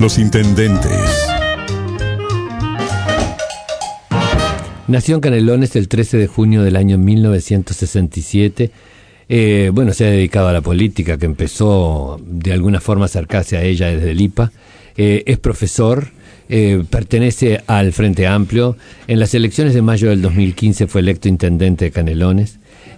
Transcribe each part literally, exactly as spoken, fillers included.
Los intendentes. Nació en Canelones el trece de junio del año mil novecientos sesenta y siete. Eh, bueno, se ha dedicado a la política, que empezó de alguna forma a acercarse a ella desde el I P A. Eh, es profesor, eh, pertenece al Frente Amplio. En las elecciones de mayo del dos mil quince fue electo intendente de Canelones.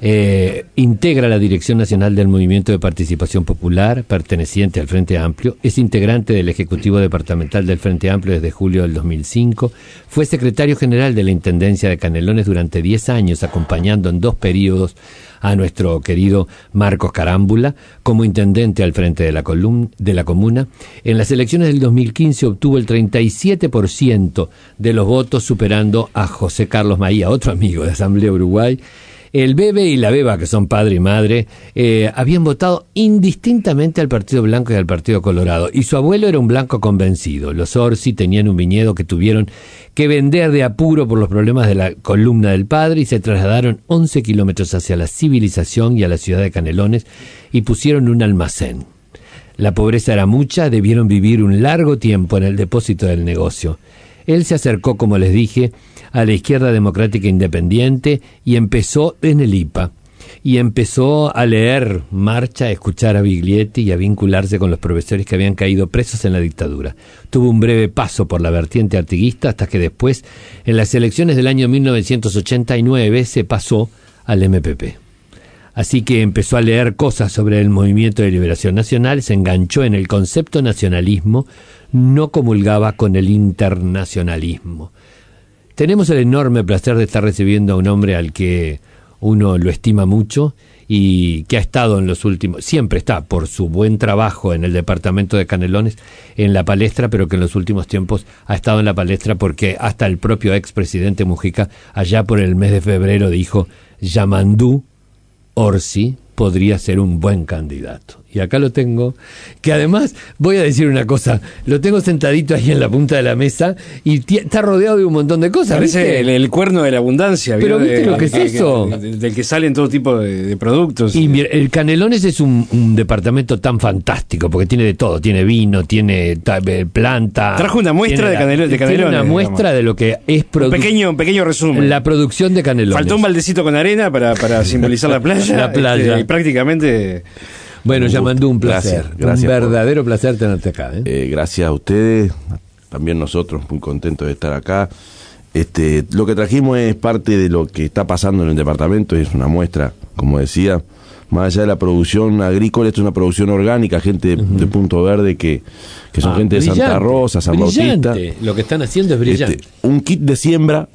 Eh, integra la Dirección Nacional del Movimiento de Participación Popular, perteneciente al Frente Amplio. Es integrante del Ejecutivo Departamental del Frente Amplio desde julio del dos mil cinco. Fue secretario general de la Intendencia de Canelones durante diez años, acompañando en dos periodos a nuestro querido Marcos Carámbula como intendente al frente de la, columna, de la comuna. En las elecciones del dos mil quince obtuvo el treinta y siete por ciento de los votos, superando a José Carlos Maía, otro amigo de Asamblea Uruguay. El Bebe y la Beba, que son padre y madre, eh, habían votado indistintamente al Partido Blanco y al Partido Colorado, y su abuelo era un blanco convencido. Los Orsi tenían un viñedo que tuvieron que vender de apuro por los problemas de la columna del padre, y se trasladaron once kilómetros hacia la civilización y a la ciudad de Canelones, y pusieron un almacén. La pobreza era mucha, debieron vivir un largo tiempo en el depósito del negocio. Él se acercó, como les dije, a la Izquierda Democrática Independiente y empezó en el I P A. Y empezó a leer Marcha, a escuchar a Biglietti y a vincularse con los profesores que habían caído presos en la dictadura. Tuvo un breve paso por la vertiente artiguista hasta que después, en las elecciones del año mil novecientos ochenta y nueve, se pasó al M P P. Así que empezó a leer cosas sobre el Movimiento de Liberación Nacional, se enganchó en el concepto nacionalismo, no comulgaba con el internacionalismo. Tenemos el enorme placer de estar recibiendo a un hombre al que uno lo estima mucho y que ha estado en los últimos, siempre está por su buen trabajo en el departamento de Canelones en la palestra, pero que en los últimos tiempos ha estado en la palestra porque hasta el propio expresidente Mujica, allá por el mes de febrero, dijo: Yamandú Orsi podría ser un buen candidato. Y acá lo tengo, que además, voy a decir una cosa, lo tengo sentadito ahí en la punta de la mesa y t- está rodeado de un montón de cosas. Parece el, el cuerno de la abundancia. Pero ¿viste de, lo que es de, eso? De, de, del que salen todo tipo de, de productos. Y mira, el Canelones es un, un departamento tan fantástico, porque tiene de todo, tiene vino, tiene ta, planta. Trajo una muestra de, Canelo, de Canelones. Tiene una muestra digamos. de lo que es produ- un pequeño, un pequeño resumen. La producción de Canelones. Faltó un baldecito con arena para, para simbolizar la playa. La playa. Este, y prácticamente... Bueno, Yamandú, un placer. Gracias, gracias un verdadero por, placer tenerte acá. ¿eh? Eh, gracias a ustedes, también nosotros muy contentos de estar acá. Este, lo que trajimos es parte de lo que está pasando en el departamento, es una muestra, como decía, más allá de la producción agrícola, esto es una producción orgánica, gente uh-huh. de Punto Verde que, que son ah, gente de Santa Rosa, San brillante. Bautista. Lo que están haciendo es brillante. Este, un kit de siembra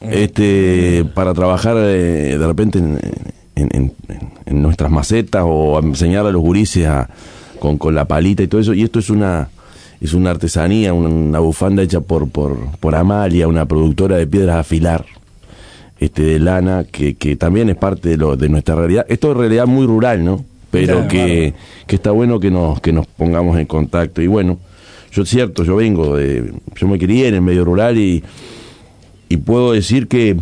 este, para trabajar eh, de repente en, en, en, en nuestras macetas o enseñar a los gurises a, con, con la palita y todo eso. Y esto es una es una artesanía, una, una bufanda hecha por, por, por Amalia, una productora de piedras a afilar. Este, de lana, que, que también es parte de, lo, de nuestra realidad. Esto es realidad muy rural, ¿no? Pero claro, que, claro. que está bueno que nos, que nos pongamos en contacto. Y bueno, yo es cierto, yo vengo de, yo me crié en el medio rural y, y puedo decir que,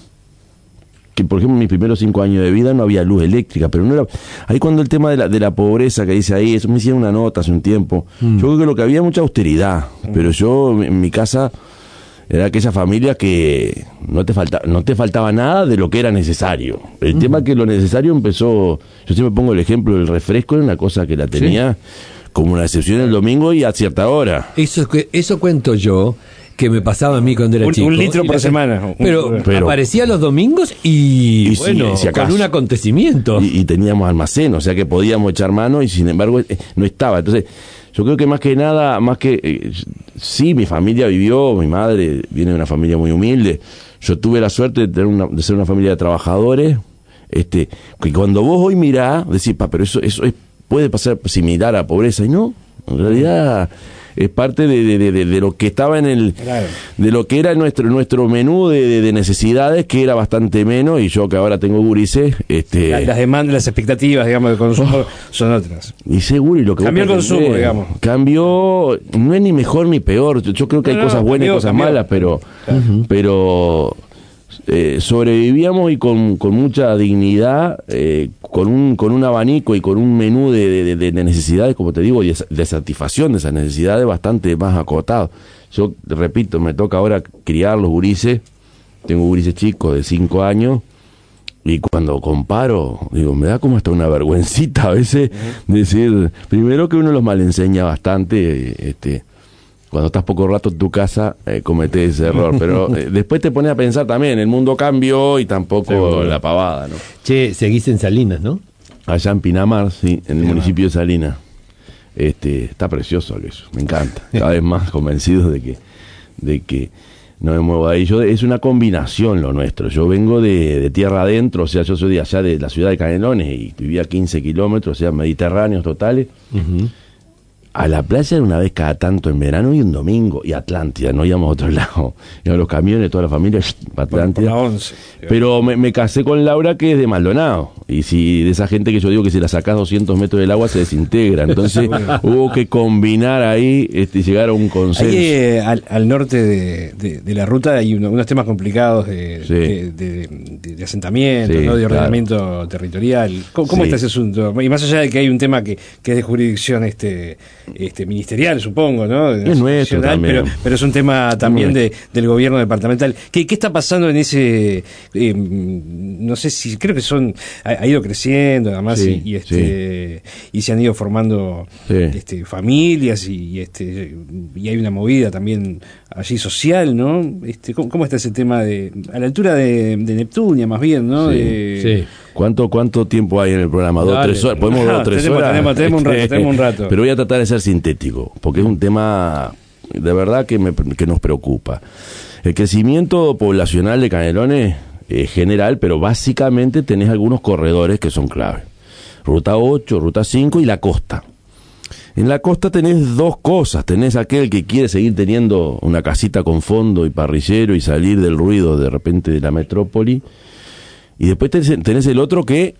que por ejemplo en mis primeros cinco años de vida no había luz eléctrica, pero no era, ahí cuando el tema de la, de la pobreza que dice ahí, eso me hicieron una nota hace un tiempo, mm. yo creo que lo que había mucha austeridad, mm. pero yo en mi casa era aquella familia que no te falta, no te faltaba nada de lo que era necesario. El uh-huh. tema que lo necesario empezó, yo siempre pongo el ejemplo del refresco, era una cosa que la tenía sí. como una excepción el domingo y a cierta hora. Eso, eso cuento yo, que me pasaba a mí cuando era un, chico. Un litro por semana. Pero, pero aparecía los domingos y, y bueno, si, si con un acontecimiento. Y, y teníamos almacén, o sea que podíamos echar mano y sin embargo eh, no estaba. Entonces, yo creo que más que nada, más que eh, sí, mi familia vivió, mi madre viene de una familia muy humilde. Yo tuve la suerte de tener una, de ser una familia de trabajadores. Este, que cuando vos hoy mirás, decís, pa, pero eso, eso es, puede pasar similar a pobreza, y no, en realidad es parte de, de, de, de lo que estaba en el, claro. de lo que era nuestro nuestro menú de, de, de necesidades, que era bastante menos, y yo que ahora tengo gurises, este las, las demandas, las expectativas, digamos, de consumo oh, son otras. Y seguro, y lo que cambió el consumo, entender, digamos. Cambió, no es ni mejor ni peor, yo creo que no, hay no, cosas buenas cambió, y cosas cambió. malas, pero, uh-huh. pero eh, sobrevivíamos y con, con mucha dignidad, eh, con un con un abanico y con un menú de, de, de necesidades, como te digo, y de satisfacción de esas necesidades bastante más acotado. Yo, repito, me toca ahora criar los gurises, tengo gurises chicos de cinco años, y cuando comparo, digo, me da como hasta una vergüencita a veces uh-huh. decir, primero que uno los malenseña bastante, este... Cuando estás poco rato en tu casa, eh, cometés ese error. Pero eh, después te pones a pensar también, el mundo cambió y tampoco Seguro. la pavada, ¿no? Che, seguís en Salinas, ¿no? Allá en Pinamar, sí, en el Pinamar. municipio de Salinas. Este, está precioso eso, me encanta. Cada vez más convencido de que, de que no me muevo de ahí. Yo, es una combinación lo nuestro. Yo vengo de, de tierra adentro, o sea, yo soy de allá de la ciudad de Canelones y vivía quince kilómetros, o sea, mediterráneos totales. Uh-huh. A la playa una vez cada tanto en verano y un domingo, y Atlántida, no íbamos a otro lado. Íbamos los camiones, toda la familia, para Atlántida. Bueno, once. Pero me, me casé con Laura, que es de Maldonado. Y si de esa gente que yo digo que si la sacás doscientos metros del agua se desintegra. Entonces hubo que combinar ahí y llegar a un consenso. Ahí, eh, al, al norte de, de, de la ruta hay uno, unos temas complicados de, sí. de, de, de, de asentamiento, sí, ¿no? De ordenamiento claro. territorial. ¿Cómo, cómo sí. está ese asunto? Y más allá de que hay un tema que, que es de jurisdicción este Este, ministerial, supongo, ¿no? Es nuestro también. Pero, pero es un tema también de, del gobierno departamental. ¿Qué, qué está pasando en ese, eh, no sé si, creo que son, ha, ha ido creciendo además sí, y, y este sí. y se han ido formando sí. este, familias y, y este y hay una movida también allí social, ¿no? Este, ¿cómo, cómo está ese tema de, a la altura de, de Neptunia más bien, ¿no? Sí, de, sí. ¿Cuánto, ¿Cuánto tiempo hay en el programa? ¿Dos, Dale. tres horas? ¿Podemos no, dos, tres tenemos, horas? Tenemos, tenemos, un rato, tenemos un rato. Pero voy a tratar de ser sintético, porque es un tema de verdad que, me, que nos preocupa. El crecimiento poblacional de Canelones es general, pero básicamente tenés algunos corredores que son clave. Ruta ocho, Ruta cinco y la costa. En la costa tenés dos cosas. Tenés aquel que quiere seguir teniendo una casita con fondo y parrillero y salir del ruido de repente de la metrópoli. Y después tenés, tenés el otro que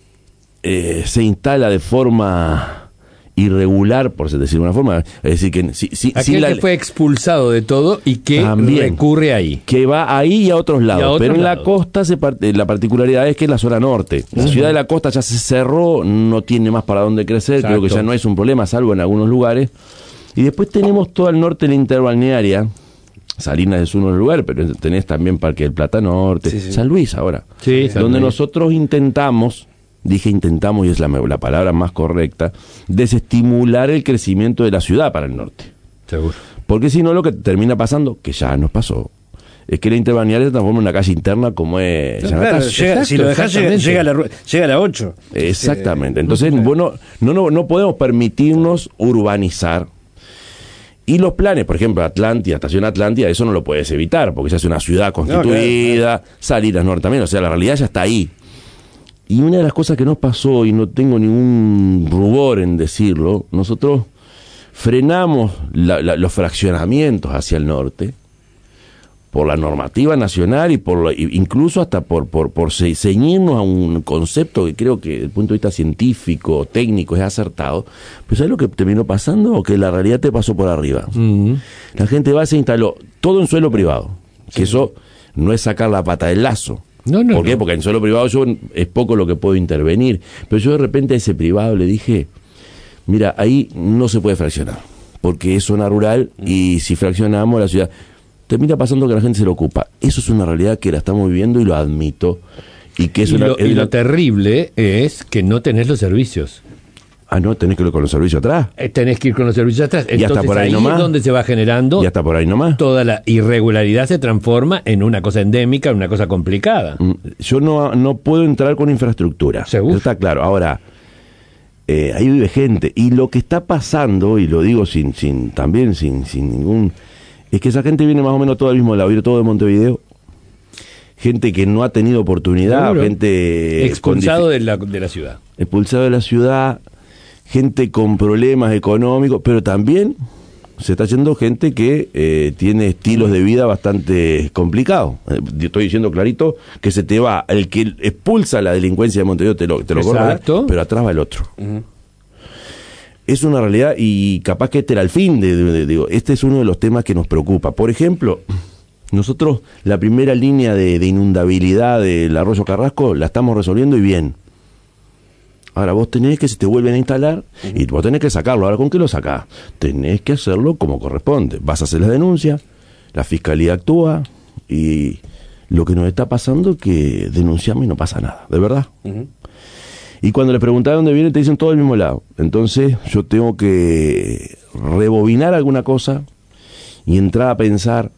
eh, se instala de forma irregular, por decir de una forma. Es decir, que si, si, aquel si la, que fue expulsado de todo y que también, recurre ahí. Que va ahí y a otros lados. A otros Pero en lados. la costa se parte, la particularidad es que es la zona norte. La uh-huh. ciudad de la costa ya se cerró, no tiene más para dónde crecer. Exacto. Creo que ya no es un problema, salvo en algunos lugares. Y después tenemos todo el norte de la interbalnearia. Salinas es uno de los lugares, pero tenés también Parque del Plata Norte, sí, sí. San Luis ahora, sí, donde San Luis. Nosotros intentamos, dije intentamos y es la, la palabra más correcta, desestimular el crecimiento de la ciudad para el norte. Seguro. Porque si no lo que termina pasando, que ya nos pasó, es que la interbalnearia se transforma en una calle interna como es... No, claro, llega, Exacto, si lo dejás llega, llega, a la, llega a la ocho. Exactamente, entonces no, bueno, no, no, no podemos permitirnos urbanizar. Y los planes, por ejemplo, Atlántida, Estación Atlántida, eso no lo puedes evitar, porque se hace una ciudad constituida, no, claro, claro. Salinas Norte también, o sea, la realidad ya está ahí. Y una de las cosas que nos pasó, y no tengo ningún rubor en decirlo, nosotros frenamos la, la, los fraccionamientos hacia el norte, por la normativa nacional y por lo, incluso hasta por, por, por ceñirnos a un concepto que creo que desde el punto de vista científico, técnico, es acertado. Pero ¿sabes lo que terminó pasando? Que la realidad te pasó por arriba. Uh-huh. La gente va y se instaló todo en suelo privado. Sí. Que eso no es sacar la pata del lazo. No, no, ¿Por qué? no. Porque en suelo privado yo es poco lo que puedo intervenir. Pero yo de repente a ese privado le dije, mira, ahí no se puede fraccionar, porque es zona rural y si fraccionamos la ciudad... Termina pasando que la gente se lo ocupa. Eso es una realidad que la estamos viviendo y lo admito. Y que es y, una, lo, es y una... lo terrible es que no tenés los servicios. Ah, no, tenés que ir con los servicios atrás. Eh, tenés que ir con los servicios atrás. Y hasta por ahí, ahí nomás. Es donde se va generando. Y hasta por ahí nomás. Toda la irregularidad se transforma en una cosa endémica, en una cosa complicada. Yo no, no puedo entrar con infraestructura. Seguro. Eso está claro. Ahora, eh, ahí vive gente. Y lo que está pasando, y lo digo sin, sin también sin, sin ningún... Es que esa gente viene más o menos todo al mismo lado, todo de Montevideo. Gente que no ha tenido oportunidad, Seguro. gente... Expulsado de la, de la ciudad. Expulsado de la ciudad, gente con problemas económicos, pero también se está yendo gente que eh, tiene estilos de vida bastante complicados. Eh, estoy diciendo clarito que se te va, el que expulsa la delincuencia de Montevideo te lo, te lo corre, pero atrás va el otro. Uh-huh. Es una realidad y capaz que este era el fin de, de, de, digo, este es uno de los temas que nos preocupa. Por ejemplo, Nosotros la primera línea de, de inundabilidad del arroyo Carrasco la estamos resolviendo y bien. Ahora vos tenés que, se te vuelven a instalar, uh-huh. y vos tenés que sacarlo. Ahora, ¿con qué lo sacás? Tenés que hacerlo como corresponde. Vas a hacer la denuncia, la fiscalía actúa, y lo que nos está pasando es que denunciamos y no pasa nada, de verdad. Uh-huh. Y cuando les preguntás de dónde viene, te dicen todo del mismo lado. Entonces yo tengo que rebobinar alguna cosa y entrar a pensar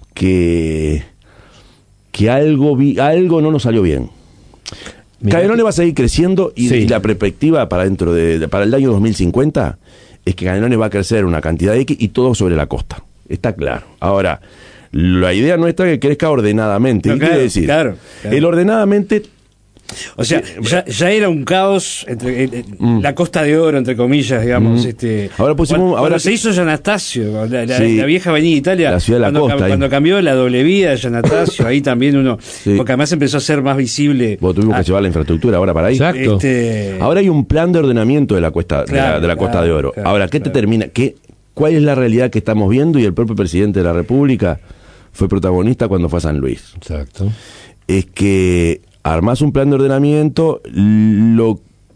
que, que algo, vi, algo no nos salió bien. Canelones va a seguir creciendo y, sí. y la perspectiva para dentro de, de para el año dos mil cincuenta es que Canelones va a crecer una cantidad de X y todo sobre la costa. Está claro. Ahora, la idea nuestra es que crezca ordenadamente. No, ¿Qué claro, quiere decir? Claro, claro. El ordenadamente... O sea, ya, ya era un caos entre eh, mm. la Costa de Oro, entre comillas, digamos. Mm. este Ahora pusimos, cuando, ahora cuando se hizo Giannatasio, la, la, sí, la vieja avenida Italia, la ciudad de la cuando, costa, cuando cambió la doble vía de Giannatasio, ahí también uno, sí. porque además empezó a ser más visible. Vos tuvimos a, que llevar la infraestructura ahora para ahí. Exacto. Este, ahora hay un plan de ordenamiento de la cuesta, claro, de la, de la Costa claro, de Oro. Claro, ahora, ¿qué claro. te termina? ¿Qué, ¿Cuál es la realidad que estamos viendo? Y el propio presidente de la República fue protagonista cuando fue a San Luis. Exacto. Es que armás un plan de ordenamiento, lo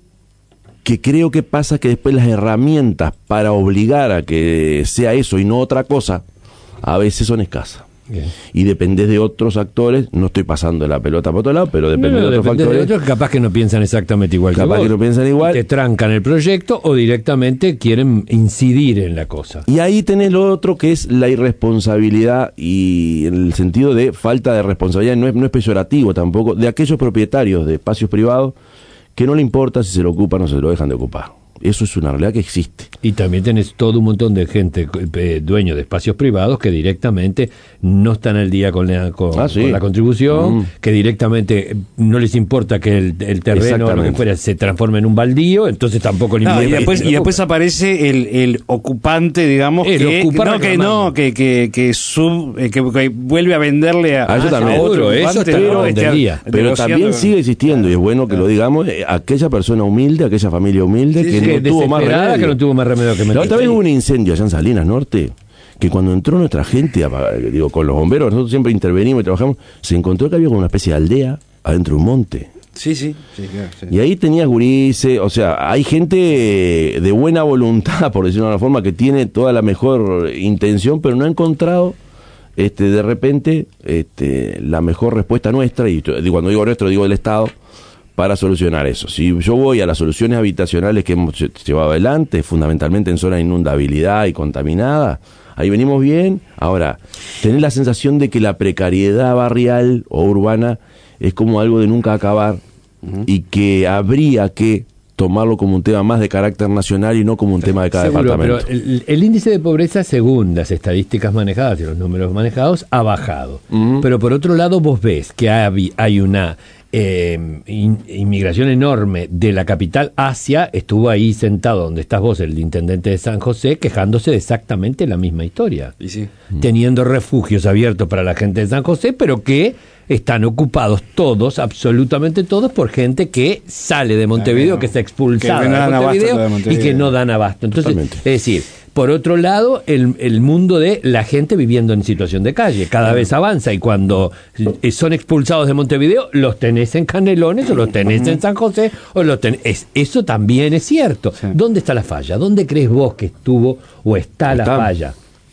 que creo que pasa es que después las herramientas para obligar a que sea eso y no otra cosa, a veces son escasas. Bien. Y dependés de otros actores, no estoy pasando la pelota por otro lado, pero depende no, no, de otros factores. De otros que capaz que no piensan exactamente igual capaz que vos. que no piensan igual. Te trancan el proyecto o directamente quieren incidir en la cosa. Y ahí tenés lo otro que es la irresponsabilidad, y en el sentido de falta de responsabilidad, no es, no es peyorativo tampoco, de aquellos propietarios de espacios privados que no le importa si se lo ocupan o se lo dejan de ocupar. Eso es una realidad que existe. Y también tenés todo un montón de gente, eh, dueños de espacios privados, que directamente no están al día con la, con, ah, sí. con la contribución, mm. que directamente no les importa que el, el terreno o lo que fuera se transforme en un baldío, entonces tampoco le no, importa. Y después, y después aparece el, el ocupante, digamos, el que, no, que no, que, que, que, sub, que, que vuelve a venderle a, ah, yo también. a otro. Eso está pero, este, pero también sigue existiendo, y es bueno que claro. lo digamos, aquella persona humilde, aquella familia humilde, sí, que sí. no tuvo más remedio. que no tuvo más remedio que meter. La otra vez hubo un incendio allá en Salinas Norte, que cuando entró nuestra gente, digo, con los bomberos, nosotros siempre intervenimos y trabajamos, se encontró que había como una especie de aldea adentro de un monte. Sí, sí, sí, claro, sí. Y ahí tenías gurises, o sea, hay gente de buena voluntad, por decirlo de una forma, que tiene toda la mejor intención, pero no ha encontrado este de repente este la mejor respuesta nuestra, y cuando digo nuestro, digo del Estado, para solucionar eso. Si yo voy a las soluciones habitacionales que hemos llevado adelante, fundamentalmente en zona de inundabilidad y contaminada, ahí venimos bien. Ahora, tener la sensación de que la precariedad barrial o urbana es como algo de nunca acabar, uh-huh. y que habría que tomarlo como un tema más de carácter nacional y no como un tema de cada Seguro, departamento. Pero el, el índice de pobreza, según las estadísticas manejadas y los números manejados, ha bajado. Uh-huh. Pero por otro lado, vos ves que hay, hay una eh, in, inmigración enorme de la capital hacia, estuvo ahí sentado donde estás vos, el intendente de San José, quejándose de exactamente la misma historia. Y sí. Teniendo refugios abiertos para la gente de San José, pero que están ocupados todos, absolutamente todos, por gente que sale de Montevideo, ah, no. que está expulsada que no de, Montevideo, de Montevideo y que no dan abasto. Entonces, Totalmente. Es decir, por otro lado, el, el mundo de la gente viviendo en situación de calle cada vez avanza, y cuando son expulsados de Montevideo, los tenés en Canelones, o los tenés en San José, o los tenés... Es, eso también es cierto. Sí. ¿Dónde está la falla? ¿Dónde crees vos que estuvo o está, está. la falla?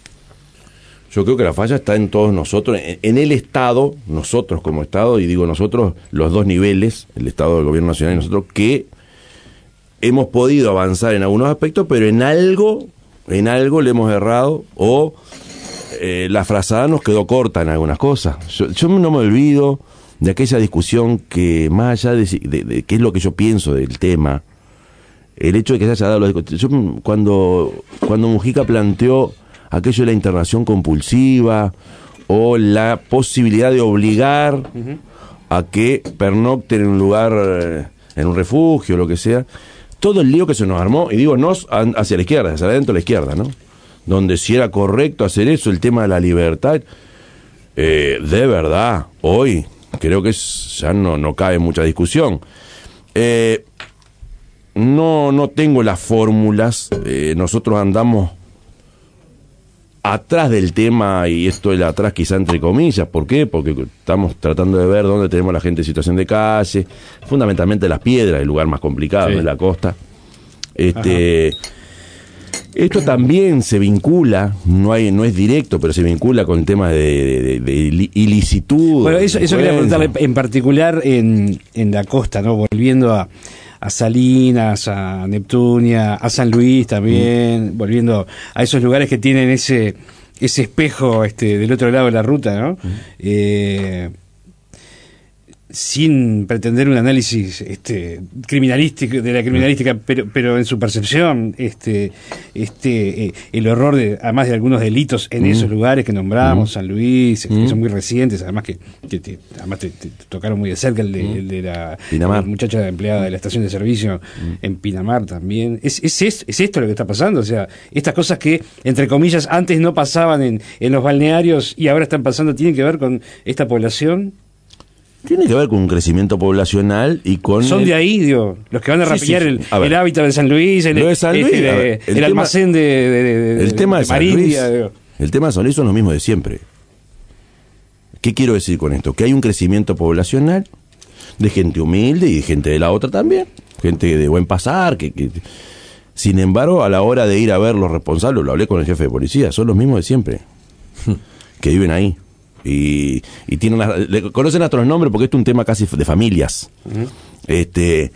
Yo creo que la falla está en todos nosotros, en, en el Estado, nosotros como Estado, y digo nosotros, los dos niveles, el Estado del Gobierno Nacional y nosotros, que hemos podido avanzar en algunos aspectos, pero en algo, en algo le hemos errado, o eh, la frazada nos quedó corta en algunas cosas. Yo, yo no me olvido de aquella discusión que, más allá de, de, de qué es lo que yo pienso del tema, el hecho de que se haya dado la discusión, cuando, cuando Mujica planteó aquello de la internación compulsiva o la posibilidad de obligar uh-huh. a que pernocten en un lugar, en un refugio, lo que sea, todo el lío que se nos armó, y digo nos hacia la izquierda, hacia adentro de la izquierda, ¿no? Donde si era correcto hacer eso, el tema de la libertad, eh, de verdad, hoy creo que ya no, no cabe mucha discusión. Eh, no, no tengo las fórmulas, eh, nosotros andamos atrás del tema, y esto es atrás quizá entre comillas. ¿Por qué? Porque estamos tratando de ver dónde tenemos la gente en situación de calle, fundamentalmente Las Piedras, el lugar más complicado, sí. ¿no? En la costa. Este, esto también se vincula, no hay, no es directo, pero se vincula con el tema de, de, de ilicitud. Bueno, eso, eso quería preguntarle en particular en, en la costa, ¿no? Volviendo a a Salinas, a Neptunia, a San Luis también, mm. volviendo a esos lugares que tienen ese ese espejo este del otro lado de la ruta, ¿no? Mm. Eh, sin pretender un análisis este criminalístico de la criminalística, mm. pero pero en su percepción, este este eh, el horror de además de algunos delitos en mm. esos lugares que nombramos, mm. San Luis, mm. que son muy recientes, además que, que te, además te, te tocaron muy de cerca el de, mm. el de la, la muchacha empleada de la estación de servicio mm. en Pinamar también. Es, es es es esto lo que está pasando, o sea, estas cosas que entre comillas antes no pasaban en en los balnearios y ahora están pasando, tienen que ver con esta población. Tiene que ver con un crecimiento poblacional y con... Son el... de ahí, digo, los que van a rapiñar sí, sí, sí. el, el hábitat de San Luis, el, de San Luis, este, de, el, el tema, almacén de, de, de, el tema de, de San Marindia. Luis, el tema de San Luis son los mismos de siempre. ¿Qué quiero decir con esto? Que hay un crecimiento poblacional de gente humilde y de gente de la otra también, gente de buen pasar, que, que... sin embargo, a la hora de ir a ver los responsables, lo hablé con el jefe de policía, son los mismos de siempre, que viven ahí. Y, y tienen la, le conocen hasta los nombres porque esto es un tema casi de familias. Uh-huh. Este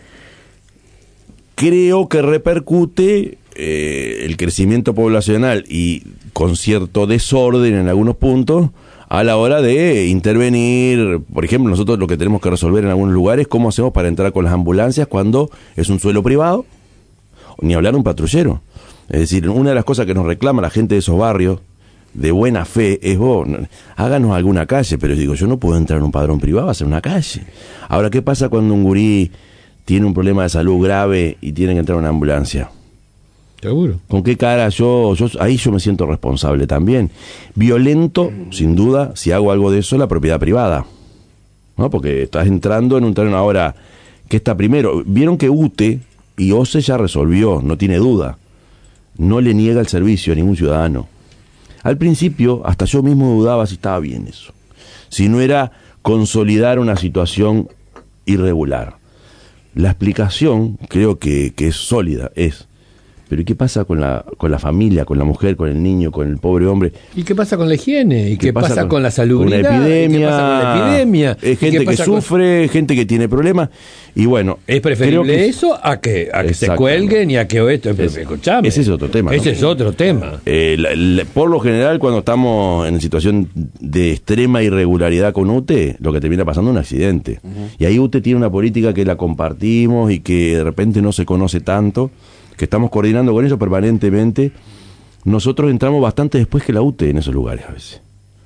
creo que repercute eh, el crecimiento poblacional y con cierto desorden en algunos puntos a la hora de intervenir. Por ejemplo, nosotros lo que tenemos que resolver en algunos lugares, cómo hacemos para entrar con las ambulancias cuando es un suelo privado, ni hablar un patrullero. Es decir, una de las cosas que nos reclama la gente de esos barrios de buena fe es: vos, háganos alguna calle. Pero digo, yo no puedo entrar en un padrón privado a hacer una calle. Ahora, ¿qué pasa cuando un gurí tiene un problema de salud grave y tiene que entrar en una ambulancia? Seguro. ¿Con qué cara? Yo, yo ahí yo me siento responsable también. Violento, sin duda, si hago algo de eso, la propiedad privada, ¿no? Porque estás entrando en un terreno ahora que está primero. Vieron que U T E y O C E ya resolvió, no tiene duda. No le niega el servicio a ningún ciudadano. Al principio, hasta yo mismo dudaba si estaba bien eso. Si no era consolidar una situación irregular. La explicación, creo que, que es sólida, es... Pero ¿y qué pasa con la con la familia, con la mujer, con el niño, con el pobre hombre? ¿Y qué pasa con la higiene? ¿Y qué, qué pasa, pasa con, con la salubridad? Con la epidemia. ¿Qué pasa con la epidemia? Es gente que sufre, con... gente que tiene problemas. Y bueno, es preferible que... eso a que a que se cuelguen y a que esto. Es, escuchame. Ese es otro tema. Ese ¿no? es otro tema. Eh, la, la, por lo general, cuando estamos en situación de extrema irregularidad con U T E, lo que termina pasando es un accidente. Uh-huh. Y ahí U T E tiene una política que la compartimos y que de repente no se conoce tanto, que estamos coordinando con ellos permanentemente. Nosotros entramos bastante después que la U T E en esos lugares a veces.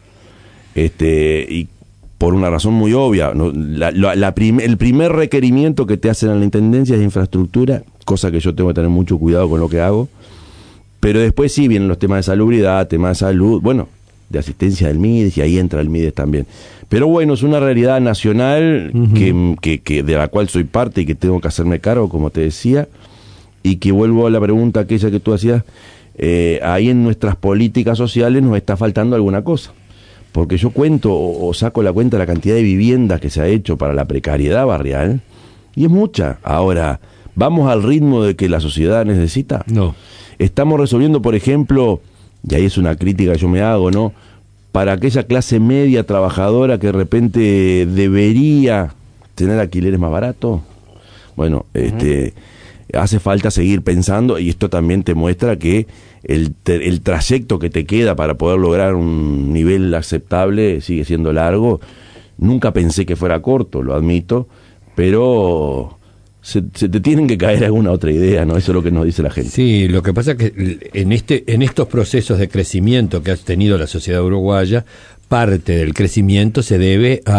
Este, y por una razón muy obvia, ¿no? la, la, la prim, el primer requerimiento que te hacen en la Intendencia es infraestructura, cosa que yo tengo que tener mucho cuidado con lo que hago. Pero después sí vienen los temas de salubridad, temas de salud, bueno, de asistencia del MIDES, y ahí entra el MIDES también. Pero bueno, es una realidad nacional uh-huh. que, que, que de la cual soy parte y que tengo que hacerme cargo, como te decía. Y que vuelvo a la pregunta aquella que tú hacías, eh, ahí en nuestras políticas sociales nos está faltando alguna cosa. Porque yo cuento o, o saco la cuenta de la cantidad de viviendas que se ha hecho para la precariedad barrial, y es mucha. Ahora, ¿vamos al ritmo de que la sociedad necesita? No. Estamos resolviendo, por ejemplo, y ahí es una crítica que yo me hago, ¿no? Para aquella clase media trabajadora que de repente debería tener alquileres más baratos. Bueno, uh-huh. este... hace falta seguir pensando, y esto también te muestra que el, el trayecto que te queda para poder lograr un nivel aceptable sigue siendo largo. Nunca pensé que fuera corto, lo admito, pero se, se te tienen que caer alguna otra idea, ¿no? Eso es lo que nos dice la gente. Sí, lo que pasa es que en este en estos procesos de crecimiento que ha tenido la sociedad uruguaya, parte del crecimiento se debe a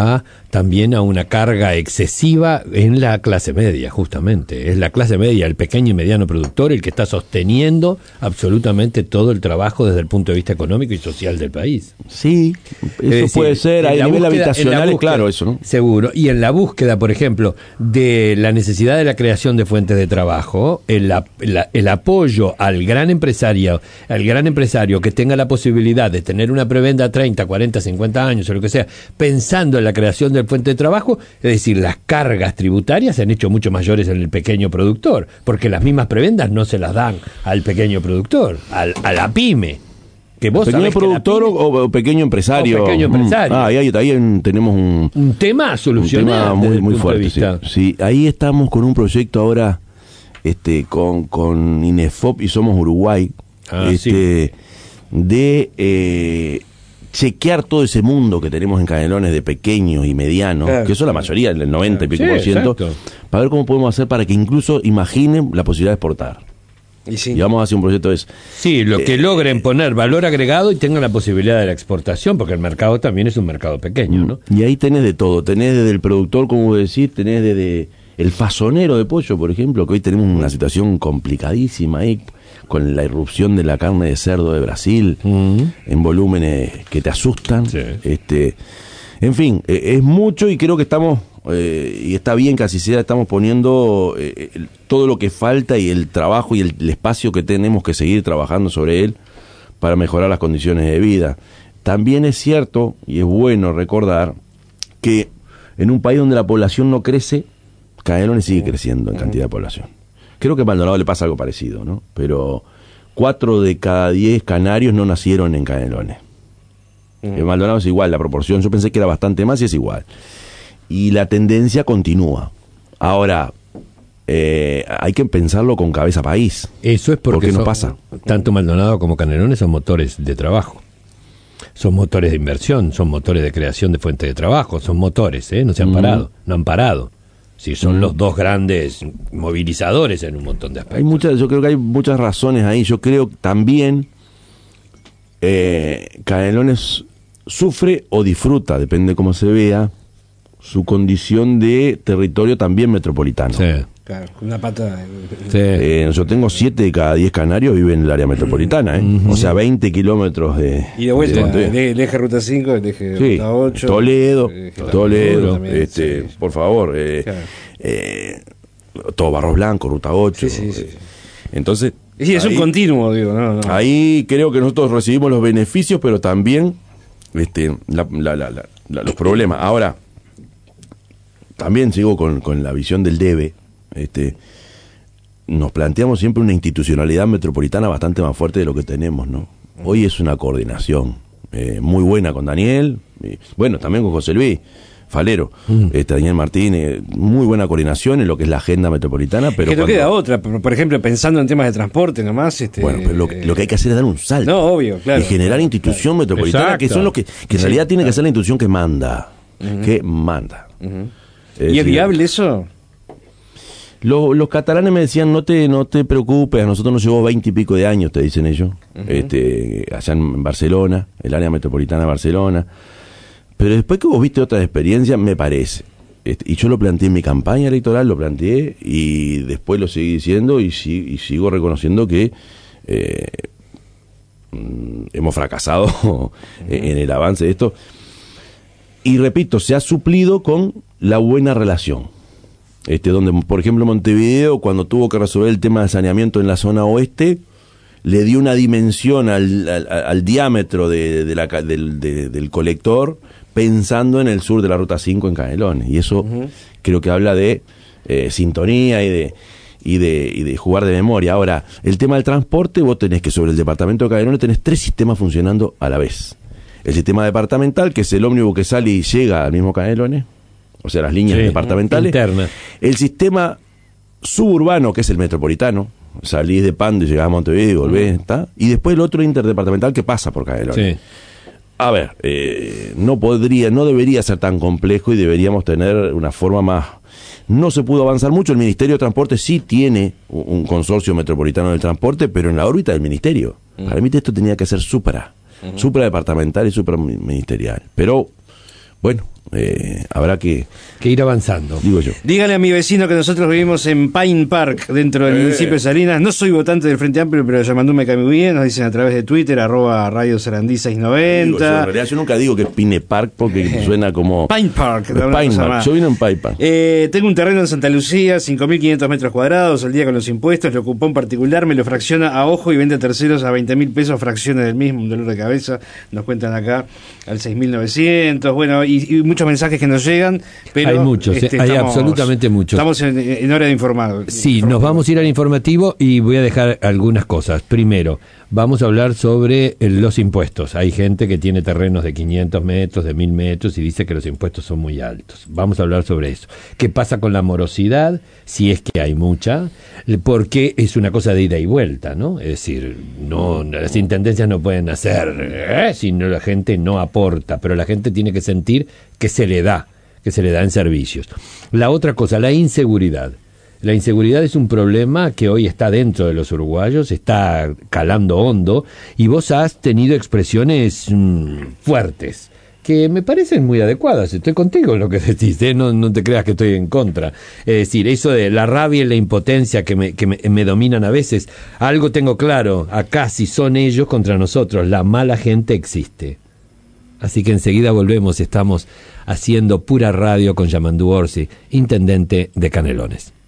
también a una carga excesiva en la clase media, justamente. Es la clase media, el pequeño y mediano productor, el que está sosteniendo absolutamente todo el trabajo desde el punto de vista económico y social del país. Sí, eso decir, puede ser, a nivel búsqueda, habitacional es claro eso, ¿no? Seguro. Y en la búsqueda, por ejemplo, de la necesidad de la creación de fuentes de trabajo, el, el, el apoyo al gran empresario, al gran empresario que tenga la posibilidad de tener una prebenda a treinta, cuarenta, cincuenta años o lo que sea, pensando en la creación de fuente de trabajo, es decir, las cargas tributarias se han hecho mucho mayores en el pequeño productor, porque las mismas prebendas no se las dan al pequeño productor, al, a la pyme. Que vos ¿Pequeño productor pyme, o, o pequeño empresario? O pequeño empresario. Ah, ahí, ahí, ahí tenemos un... Un tema a solucionar. Un tema muy, muy fuerte, sí. sí. Ahí estamos con un proyecto ahora este, con, con INEFOP y Somos Uruguay, ah, este, sí. de... Eh, chequear todo ese mundo que tenemos en Canelones de pequeños y medianos, claro, que son la mayoría, el noventa claro, y pico sí, por ciento, exacto. para ver cómo podemos hacer para que incluso imaginen la posibilidad de exportar. Y, sí. y vamos a hacer un proyecto de eso. Sí, lo que eh, logren poner valor agregado y tengan la posibilidad de la exportación, porque el mercado también es un mercado pequeño, ¿no? Y ahí tenés de todo, tenés desde el productor, como vos decís, tenés desde el fazonero de pollo, por ejemplo, que hoy tenemos una situación complicadísima ahí, con la irrupción de la carne de cerdo de Brasil, uh-huh. en volúmenes que te asustan. Sí. Este, en fin, eh, es mucho y creo que estamos, eh, y está bien que así sea, estamos poniendo eh, el, todo lo que falta y el trabajo y el, el espacio que tenemos que seguir trabajando sobre él para mejorar las condiciones de vida. También es cierto, y es bueno recordar, que en un país donde la población no crece, Canelones sigue creciendo en cantidad de población. Creo que a Maldonado le pasa algo parecido, ¿no? Pero cuatro de cada diez canarios no nacieron en Canelones. Mm. En Maldonado es igual la proporción. Yo pensé que era bastante más y es igual. Y la tendencia continúa. Ahora, eh, hay que pensarlo con cabeza país. Eso es porque ¿Por qué no son, pasa? Tanto Maldonado como Canelones son motores de trabajo. Son motores de inversión, son motores de creación de fuentes de trabajo, son motores, ¿eh? No se han mm. parado, no han parado. Sí, son los dos grandes movilizadores en un montón de aspectos. Hay muchas, yo creo que hay muchas razones ahí. Yo creo también eh, Canelones sufre o disfruta, depende de cómo se vea, su condición de territorio también metropolitano. Sí. Claro, una pata. Sí. Eh, yo tengo siete de cada diez canarios viven en el área metropolitana, ¿eh? Uh-huh. O sea, veinte kilómetros de. Y de vuelta, de, de, el eje Ruta cinco, el eje sí. Ruta ocho. Toledo, eje Toledo, también, este, sí. por favor. Eh, claro. eh, todo Barros Blancos, Ruta ocho. Sí, sí, sí. Entonces. Sí, es ahí, un continuo, digo, no, no. Ahí creo que nosotros recibimos los beneficios, pero también este, la, la, la, la, la, los problemas. Ahora, también sigo con, con la visión del debe. Este, nos planteamos siempre una institucionalidad metropolitana bastante más fuerte de lo que tenemos, ¿no? Hoy es una coordinación eh, muy buena con Daniel, y, bueno, también con José Luis Falero, mm. este, Daniel Martínez, muy buena coordinación en lo que es la agenda metropolitana, pero es que no cuando, queda otra, por ejemplo, pensando en temas de transporte nomás, este, bueno, pero lo, eh, lo que hay que hacer es dar un salto, no, obvio, claro, y generar claro, institución claro. metropolitana, Exacto. que son los que, que en sí, realidad tiene claro. que ser la institución que manda, uh-huh. que manda. Uh-huh. Es ¿Y es decir, viable eso? Los, los catalanes me decían, no te no te preocupes, a nosotros nos llevó veinte y pico de años, te dicen ellos, uh-huh. este allá en Barcelona, el área metropolitana de Barcelona. Pero después que vos viste otras experiencias, me parece. Este, y yo lo planteé en mi campaña electoral, lo planteé, y después lo seguí diciendo, y, y sigo reconociendo que eh, hemos fracasado uh-huh. en el avance de esto. Y repito, se ha suplido con la buena relación. Este, donde, por ejemplo, Montevideo, cuando tuvo que resolver el tema de saneamiento en la zona oeste, le dio una dimensión al, al, al diámetro de, de la, del, de, del colector, pensando en el sur de la Ruta cinco en Canelones. Y eso uh-huh. creo que habla de eh, sintonía y de, y, de, y de jugar de memoria. Ahora, el tema del transporte, vos tenés que sobre el departamento de Canelones tenés tres sistemas funcionando a la vez. El sistema departamental, que es el ómnibus que sale y llega al mismo Canelones, o sea, las líneas sí, departamentales. Interna. El sistema suburbano, que es el metropolitano, salís de Pando y llegás a Montevideo y volvés, ¿está? Y después el otro interdepartamental que pasa por Canelones. Sí. A ver, eh, no podría, no debería ser tan complejo y deberíamos tener una forma más. No se pudo avanzar mucho. El Ministerio de Transporte sí tiene un consorcio metropolitano del transporte, pero en la órbita del Ministerio. Uh-huh. Para mí esto tenía que ser supra, uh-huh. supradepartamental y supraministerial. Pero, bueno, eh, habrá que... Que ir avanzando. Digo yo. Dígale a mi vecino que nosotros vivimos en Pine Park, dentro del eh. municipio de Salinas. No soy votante del Frente Amplio, pero Yamandú me cae muy bien. Nos dicen a través de Twitter, arroba Radio Sarandí seiscientos noventa. Digo, yo, en realidad yo nunca digo que Pine Park porque eh. suena como... Pine Park. Pine Park. Yo vino en Pine Park. Eh, tengo un terreno en Santa Lucía, cinco mil quinientos metros cuadrados, al día con los impuestos. Lo ocupó en particular, me lo fracciona a ojo y vende a terceros a veinte mil pesos, fracciones del mismo, un dolor de cabeza. Nos cuentan acá al seis mil novecientos. Bueno, y, y muchos mensajes que nos llegan, pero hay muchos, este, hay estamos, absolutamente muchos. Estamos en, en hora de informar. Sí, informar. Nos vamos a ir al informativo y voy a dejar algunas cosas. Primero, vamos a hablar sobre los impuestos. Hay gente que tiene terrenos de quinientos metros, de mil metros y dice que los impuestos son muy altos. Vamos a hablar sobre eso. ¿Qué pasa con la morosidad? Si es que hay mucha, porque es una cosa de ida y vuelta, ¿no? Es decir, no, las intendencias no pueden hacer ¿eh? si no, la gente no aporta, pero la gente tiene que sentir que se le da, que se le da en servicios. La otra cosa, la inseguridad. La inseguridad es un problema que hoy está dentro de los uruguayos, está calando hondo, y vos has tenido expresiones mmm, fuertes, que me parecen muy adecuadas. Estoy contigo en lo que decís, ¿eh? no, no te creas que estoy en contra. Es decir, eso de la rabia y la impotencia que me, que me, me dominan a veces, algo tengo claro, acá si son ellos contra nosotros, la mala gente existe. Así que enseguida volvemos, estamos haciendo pura radio con Yamandú Orsi, intendente de Canelones.